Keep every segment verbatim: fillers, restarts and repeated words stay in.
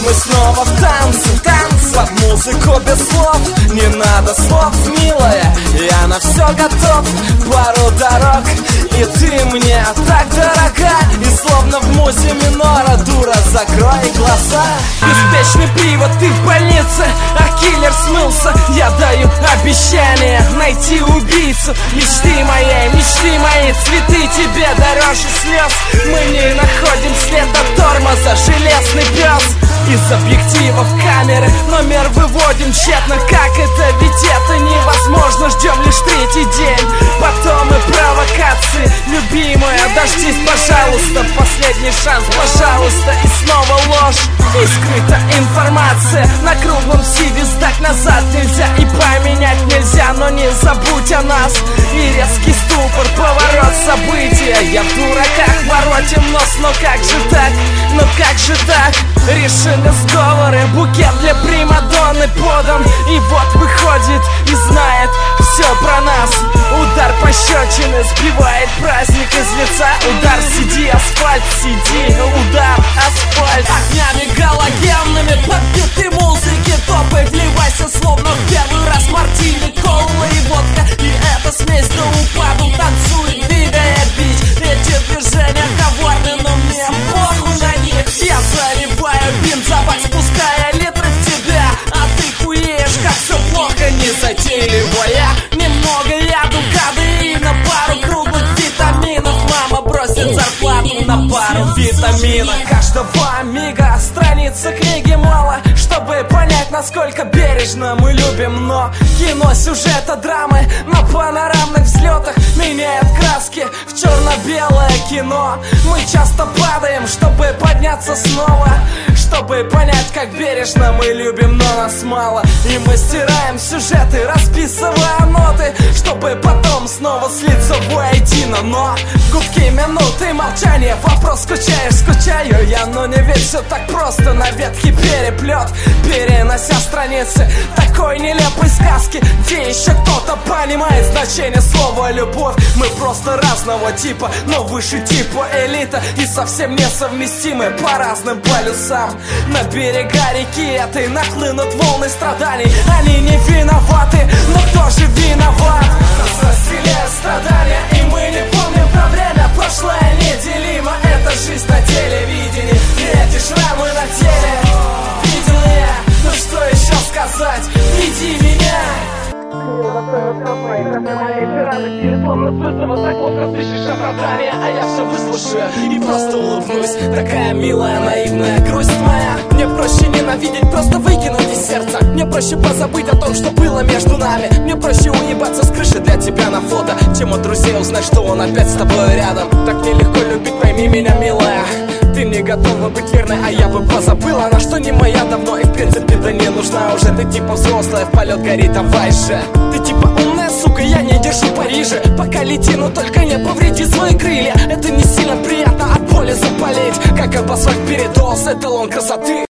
Мы снова в танце, танцы под музыку без слов. Не надо слов, милая, я на все готов. Пару дорог, и ты мне так дорога. И словно в музе минора, дура, закрой глаза. Беспечный привод, ты в больнице, а киллер смылся. Я даю обещание найти убийцу мечты моей, мечты мои. Цветы тебе дороже слез. Мы не находим след от тормоза, железный пес. Из объективов камеры номер выводим тщетно. Как это? Ведь это невозможно. Ждем лишь третий день, потом и провокации. Любимая, дождись, пожалуйста. Последний шанс, пожалуйста. И снова ложь и скрыта информация. На круглом сиде сдать назад нельзя и поменять нельзя. Но не забудь о нас. И резкий ступор, поворот события. Я в дураках воротим нос. Но как же так? Ну как же так? Решили сговоры, букет для примадонны подан. И вот выходит и знает все про нас. Удар пощечины сбивает праздник из лица. Удар, сиди, асфальт, сиди, удар, асфальт. Огнями галогенными подбиты музыки топы. Вливайся словно в первый раз. Мартини, кола и водка. И эта смесь до упаду танцует, двигая бич. Эти движения коварны, но мне похуй на них. Я заливаю бензобак, спуская литры в тебя. А ты хуеешь, как все плохо, не затейливая. Немного яду, кады и на пару круглых витаминов. Мама бросит зарплату на пару витаминов. Каждого мига страница книги мало, чтобы понять, насколько бережно мы любим. Но кино, сюжета, драмы на панорамных взлетах меняет краски в черно-белое кино. Мы часто падаем, чтобы подняться снова, чтобы понять, как бережно мы любим, но нас мало. И мы стираем сюжеты, расписывая ноты, чтобы потом снова слиться воедино. Но гудки, минуты, молчание, вопрос: скучаешь, скучаю я. Но не ведь все так просто, на ветхий переплет, перенося страницы такой нелепой сказки, где еще кто-то понимает значение слова любовь. Мы просто разного типа, но выше типа элита. И совсем несовместимы по разным полюсам. На берега реки этой нахлынут волны страданий. Они не виноваты, но кто же виноват? Нас разделяют страдания, и мы не помним про время. Прошлое неделимо, это жизнь на телевидении. И эти шрамы на теле видел я. Ну что еще сказать? Веди меня. А я все выслушаю и просто улыбнусь. Такая милая, наивная грусть моя. Мне проще ненавидеть, просто выкинуть из сердца. Мне проще позабыть о том, что было между нами. Мне проще уебаться с крыши для тебя на фото, чем от друзей узнать, что он опять с тобой рядом. Так нелегко любить, пойми меня, милая. Ты не готова быть верной, а я бы позабыла. Она что не моя давно и в принципе да не нужна уже. Ты типа взрослая, в полет гори, давай же. Ты типа умная сука, я не держу Париже. Пока лети, но только не повреди свои крылья. Это не сильно приятно от боли запалить, как обоссать передоз, эталон красоты.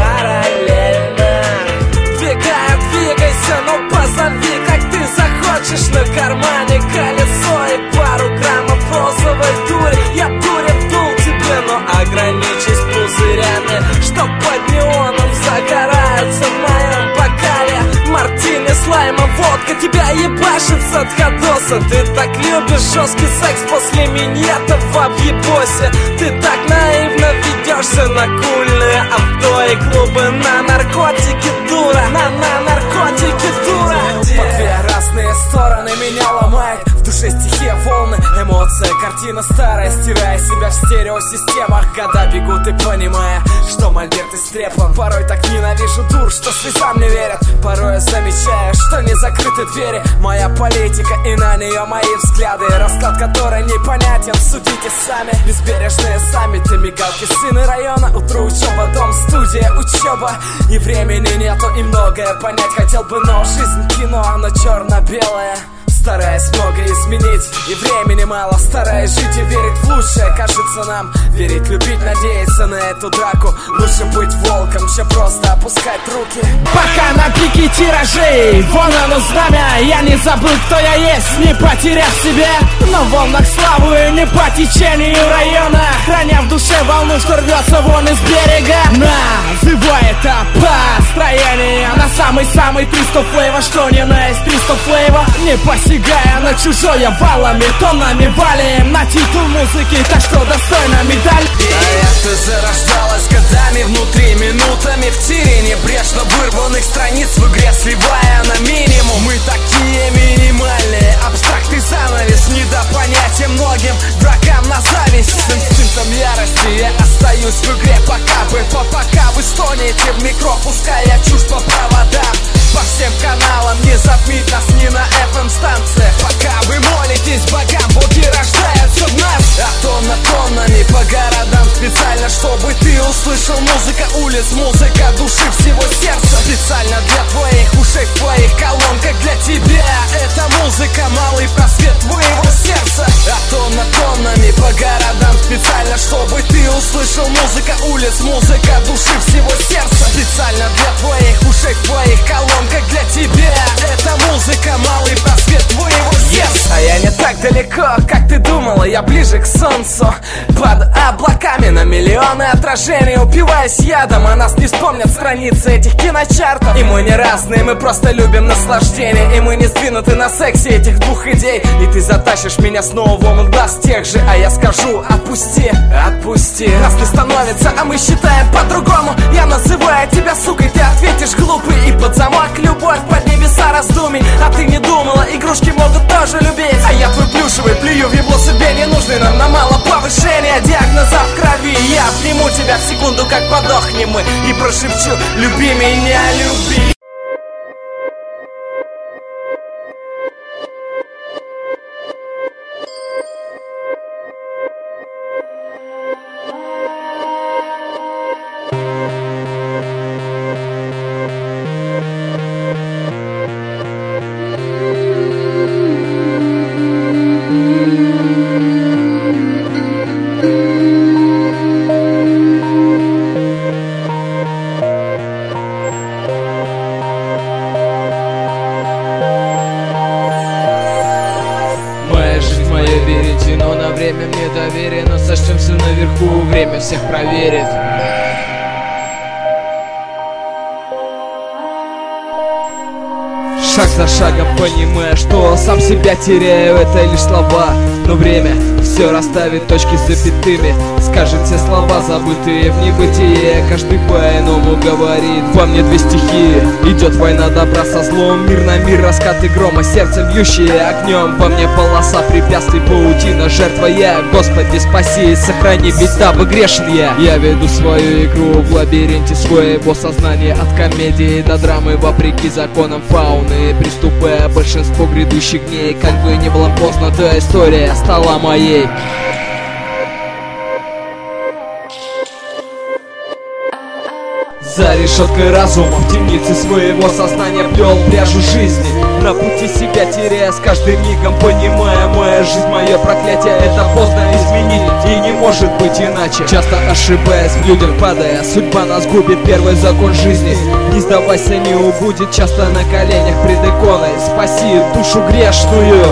Параллельно двигай, двигайся, но позови, как ты захочешь. На кармане колесо и пару граммов розовой дури. Я дури вдул тебе, но ограничись пузырями, что под неоном загораются в моем бокале. Мартини, слайма, водка, тебя ебашит с отходоса. Ты так любишь жесткий секс после минета в объебосе. Ты так наивно ведешься на кульные авто и клубы, на наркотики, дура, на, на наркотики, дура. По две разные стороны меня ломает, в душе стихия, волны, эмоция, картина старая, стирая себя в стереосистемах. Года бегут и понимая, что мольберт истреплен. Порой так ненавижу дур, что слезам не верят. Порой я замечаю, что не закрыты двери. Моя политика и на нее мои взгляды, расклад которой непонятен, судите сами. Безбережные саммиты, мигалки, сыны района. Утро учеба, дом, студия, учеба. И времени нету, и многое понять хотел бы, но жизнь кино, оно черно-белое. Стараясь много изменить, и времени мало. Стараясь жить и верить в лучшее. Кажется нам, верить, любить, надеяться на эту драку. Лучше быть волком, чем просто опускать руки. Пока на пике тиражей, вон оно знамя. Я не забыл, кто я есть, не потеряв себя. Но в волнах славу и не по течению района. Храня в душе волну, что рвется вон из берега. Называет это построение на самый-самый триста флейва, что не на есть триста флейва. Не посягая на чужое валами, тоннами валим на титул музыки, так что достойна медаль. А это зарождалось годами внутри, минутами в тире небрежно вырванных страниц в игре, сливая на минимум. Мы такие минимальные, абстрактный занавес, не до понятия многим врагам на зависть. С инстинктом ярости я остаюсь в игре, пока вы, по пока вы стонете в микро, пуская чушь по проводам. По всем каналам не затмить нас ни на эф эм-станциях. Пока вы молитесь богам, боги рождаются в нас. А тонна тоннами по городам специально, чтобы ты услышал музыка улиц, музыка души всего сердца. Специально для твоих ушей, в твоих колонках для тебя. Это музыка, малый просвет твоего сердца. А тонна тоннами по городам специально, чтобы ты услышал музыка улиц, музыка души всего сердца. Специально для твоих ушей, в твоих колонках для тебя. Это музыка, малый просвет твоего сердца. А я не так далеко, как ты думала, я ближе к солнцу. Под облаками на миллионы отражений, упиваясь ядом, о нас не вспомнят страницы этих киночартов. И мы не разные, мы просто любим наслаждение. И мы не сдвинуты на сексе этих двух идей. И ты затащишь меня снова в омут глаз тех же, а я скажу: отпусти, отпусти. Нас не становится, а мы считаем по-другому. Я называю тебя сукой, ты ответишь глупый. И под замок любовь, под небеса раздумий. А ты не думала, игрушки могут тоже любить. А я твой плюшевый, плюю в ебло себе не нужный нам на мало повышения диагноза в крови. Я обниму тебя в секунду, как подохнем мы, и прошепчу: люби меня, люби. Но на время мне доверие, но сочтемся наверху, время всех проверит. Шаг за шагом понимая, что сам себя теряю, это лишь слова. Но время все расставит точки с запятыми, скажет все слова, забытые в небытие. Каждый по-иному говорит, во мне две стихии. Идет война добра со злом, мир на мир, раскаты грома, сердце бьющее огнем. Во мне полоса препятствий, паутина, жертва я. Господи, спаси и сохрани, ведь дабы грешен я. Я веду свою игру в лабиринте своего сознания, от комедии до драмы, вопреки законам фауны, приступая большинство грядущих дней. Как бы ни было поздно, да история стала моей. За решеткой разума, в темнице своего сознания плел пряжу жизни. На пути себя теряя, с каждым мигом понимая, моя жизнь, мое проклятие, это поздно изменить и не может быть иначе. Часто ошибаясь, в людях падая, судьба нас губит, первый закон жизни. Не сдавайся, не убудет, часто на коленях пред иконой, спаси душу грешную.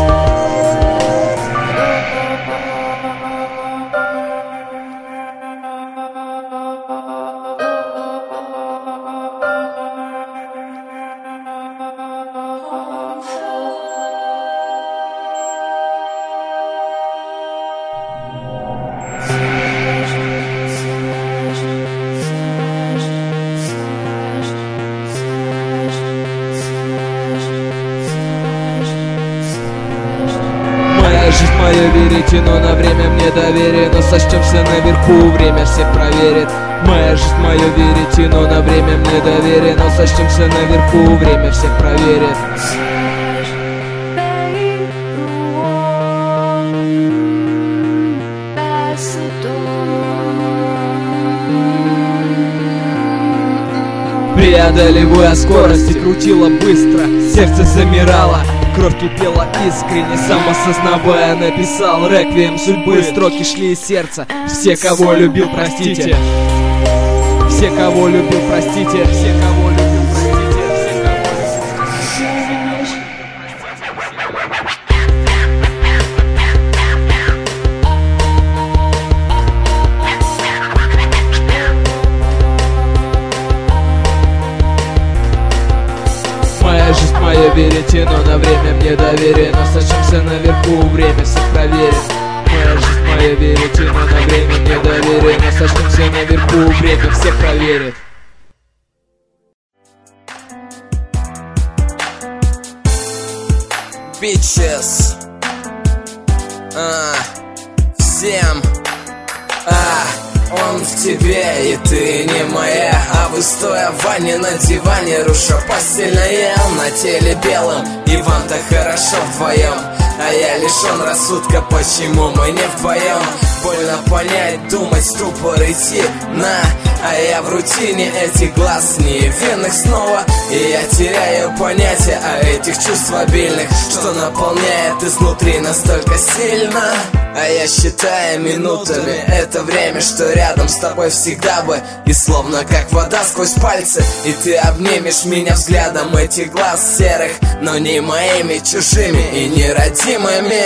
Жизнь мое веретено, на время мне доверие, но сочтемся наверху, время всех проверит. Моя жизнь мое веретено, на время мне доверие, но сочтемся наверху, время всех проверит. Преодолевая скорость, крутила быстро, сердце замирало, кровь кипела искренне, самосознавая, написал реквием судьбы. Строки шли из сердца. Все, кого любил, простите. Все, кого любил, простите. Все, кого любил, простите. верите, но на время мне доверие. Но сочимся наверху, время всех проверит. Моя жизнь, моя верите, но на время мне доверие. Но сочимся наверху, время всех проверит. Bitches. А, всем. А, он в тебе, и ты не моя. А вы стоя в ванне на диване, руша постельное. На теле белым, и вам так хорошо вдвоем. А я лишен рассудка, почему мы не вдвоем? Больно понять, думать, ступор идти на. А я в рутине этих глаз невинных снова. И я теряю понятие о этих чувств обильных, что наполняет изнутри настолько сильно. А я считаю минутами это время, что рядом с тобой всегда бы. И словно как вода сквозь пальцы, и ты обнимешь меня взглядом этих глаз серых, но не моими, чужими и нерадимыми.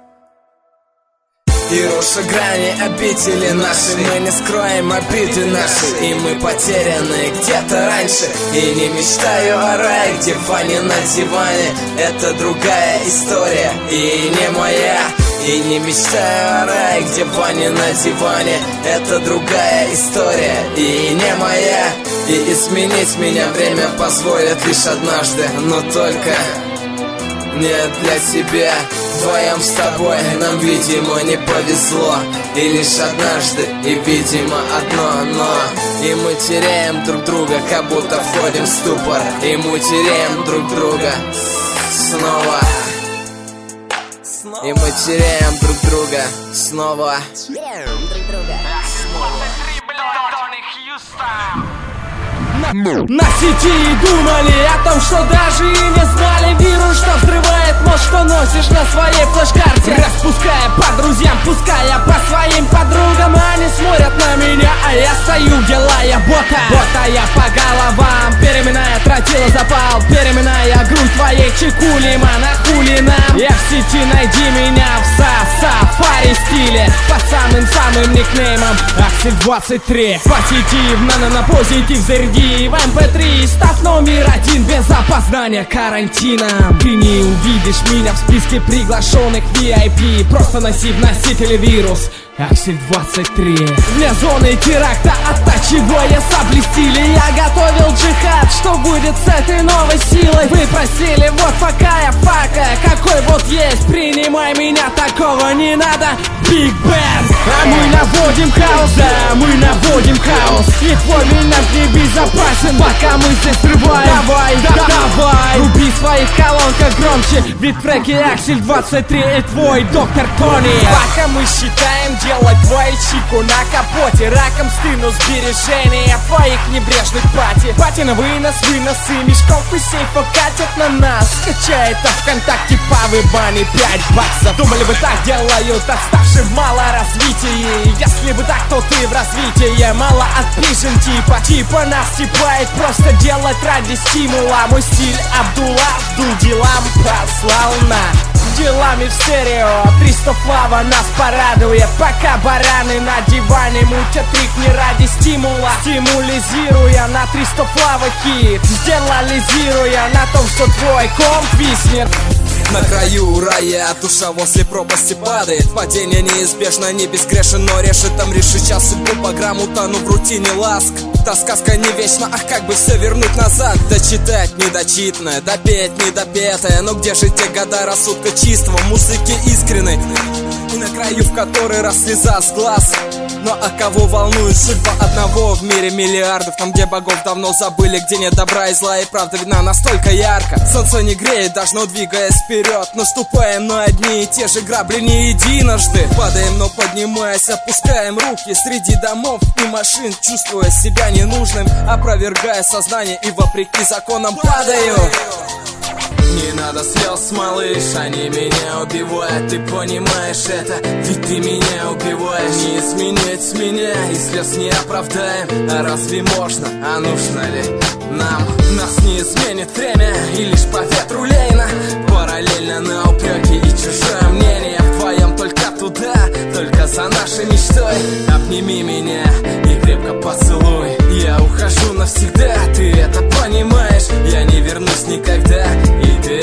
И руша грани обители наши, мы не скроем обиды наши. И мы потеряны где-то раньше. И не мечтаю о рае, где в ванне на диване. Это другая история и не моя. И не мечтаю о рае, где в ванне на диване. Это другая история и не моя. И изменить меня время позволит лишь однажды, но только не для тебя. Вдвоем с тобой нам, видимо, не повезло. И лишь однажды, и, видимо, одно но. И мы теряем друг друга, как будто входим в ступор. И мы теряем друг друга снова. И мы теряем друг друга снова. Теряем друг друга На сети думали о том, что даже и не знали. Вирус, что взрывает мозг, что носишь на своей флеш-карте. Распуская по друзьям, пуская по своим подругам. Они смотрят на меня, а я стою, делая бота. Бота я по головам, переминая тротила запал. Переминая грудь твоей чекулима на хулина. Я в сети, найди меня в са-сафари стиле. Под самым-самым никнеймом Аксель двадцать три. Позитивно, на, на позитив заряди. В эм пэ три став номер один без опознания карантином. Ты не увидишь меня в списке приглашенных ви ай пи. Просто носи в носителе вирус Аксель двадцать три. Вне зоны теракта оттачивая сабли стили. Я готовил джихад, что будет с этой новой силой. Вы просили, вот пока я факая, какой вот есть. Принимай меня, такого не надо. Биг Бен. А мы наводим хаос, да, мы наводим хаос. И твой минет не безопасен, пока мы здесь взрываем. Давай, да, давай, руби в своих колонках громче. Ведь треки Аксель двадцать три и твой доктор Тони. Пока мы считаем делать твою чику на капоте. Раком стыну сбережения твоих небрежных пати. Пати на вынос, выносы мешков и сейфа катят на нас. Скачай это ВКонтакте по выбане пять баксов. Думали бы так делают отставшие в малоразвитии. Если бы так, то ты в развитии. Мало отпишем типа. Типа нас типает просто делать ради стимула. Мой стиль Абдулла, Абдул делам послал на делами в стерео. триста флава нас порадует, пока бараны на диване мутят трик не ради стимула. Стимулизируя на триста флава хит, сделализируя на том, что твой комп виснет. На краю рая, душа возле пропасти падает. Падение неизбежно, не безгрешен, но решит там решит час судьбу по грамму, тону в рутине ласк. Та сказка не вечна, ах, как бы все вернуть назад. Дочитать недочитанное, допеть недопетое. Но где же те года рассудка чистого, музыки искренной? И на краю в который раз слеза с глаз. Но а кого волнует судьба одного в мире миллиардов? Там, где богов давно забыли, где нет добра и зла, и правда видна настолько ярко. Солнце не греет, даже но двигаясь вперед. Наступаем на одни и те же грабли не единожды. Падаем, но поднимаясь, опускаем руки среди домов и машин, чувствуя себя ненужным, опровергая сознание и вопреки законам падаю. Не надо слез, малыш, они меня убивают. Ты понимаешь это, ведь ты меня убиваешь. Не изменить меня и слез не оправдаем. А разве можно, а нужно ли нам? Нас не изменит время и лишь по ветру лейна. Параллельно на упреки и чужое мнение. Вдвоем только туда, только за нашей мечтой. Обними меня и крепко поцелуй. Я ухожу навсегда, ты это понимаешь. Я не вернусь никогда, и ты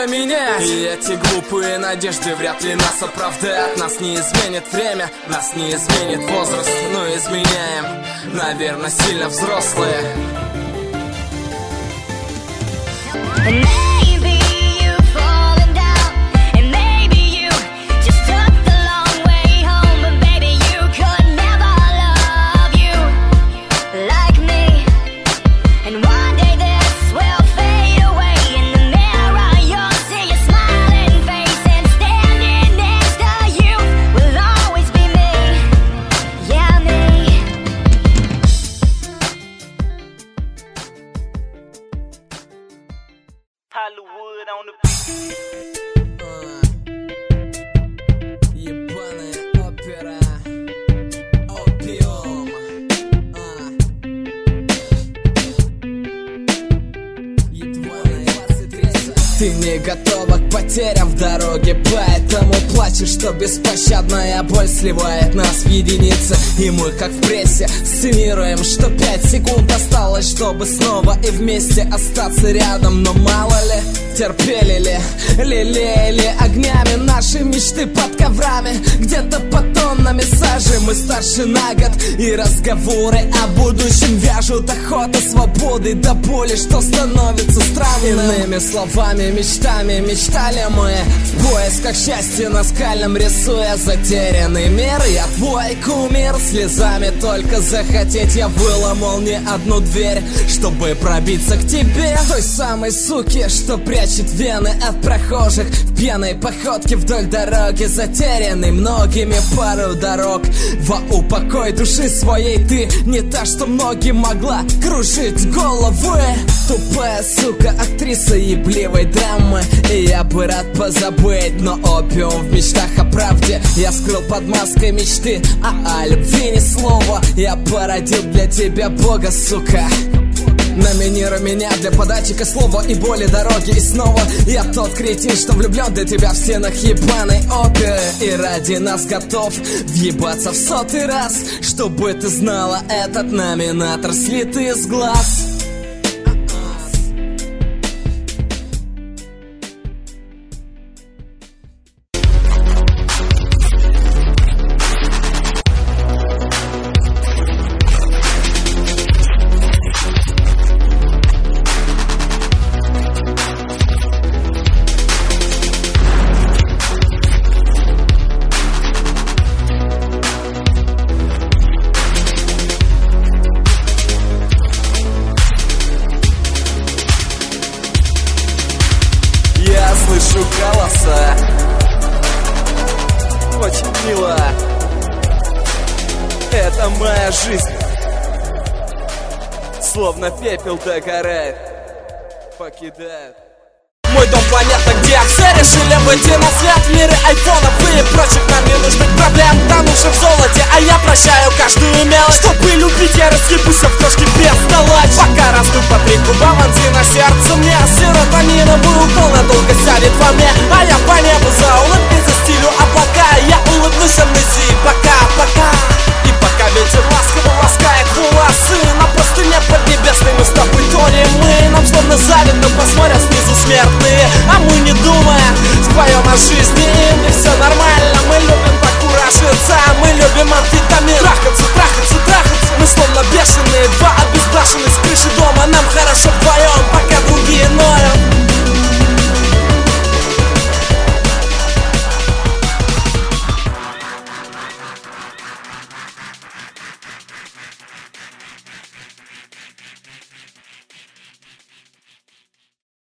меня. И эти глупые надежды вряд ли нас оправдают. Нас не изменит время, нас не изменит возраст. Но изменяем, наверное, сильно взрослые. Hollywood on the beat. uh, Ебаная опера. Опиум. uh. Ты не готова к потерям в дороге, поэтому плачешь, что беспощадная боль сливает нас в единицы. И мы, как в прессе, сценируем, что пять секунд осталось, чтобы снова и вместе остаться рядом. Но мало ли, терпели ли, лелеяли огнями наши мечты под коврами. Где-то под тоннами сажи мы старше на год, и разговоры о будущем вяжут охота свободы до боли, что становится странным. Иными словами, мечтами мечтали мы в поисках счастья на скальном, рисуя затерянный мир. Я твой кумир, слезами только захотеть я выломал не одну дверь, чтобы пробиться к тебе, той самой суке, что прячет вены от прохожих в пьяной походке вдоль дороги, затерянной многими пару дорог. Во упокой души своей ты не та, что многим могла кружить головы. Тупая сука, актриса ебливой драмы, и я бы рад позабыть, но опиум в мечтах о правде я скрыл под маской мечты, а о любви ни слова. Я породил для тебя Бога, сука. Номинируй меня для подачи слова и боли дороги. И снова я тот кретин, что влюблен для тебя в стенах ебаной оперы, и ради нас готов въебаться в сотый раз, чтобы ты знала, этот номинатор слитый с глаз. Я слышу голоса, очень мило. Это моя жизнь, словно пепел догорает, покидает. Мой дом планета, где все решили выйти на свет. В мире айфонов и прочих нам ненужных проблем, тонувших в золоте, а я прощаю каждую мелочь. Чтобы любить, я разъебусь в крошки без долач. Пока расту по три куба манзи на сердце мне, серотониновый укол надолго сядет во мне, а я